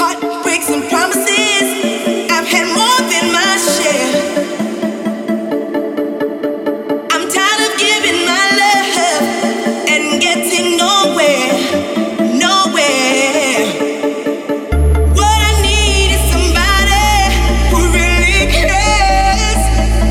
Heartbreaks and promises, I've had more than my share. I'm tired of giving my love and getting nowhere, nowhere. What I need is somebody who really cares.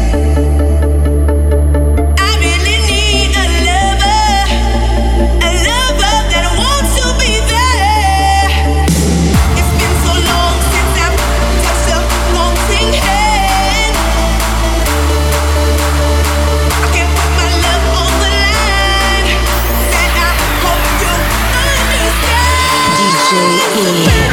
I really need a lover that wants to be there. It's been so long since I've touched a wanting hand. I can't put my love on the line. Said I hope you understand. DJ E.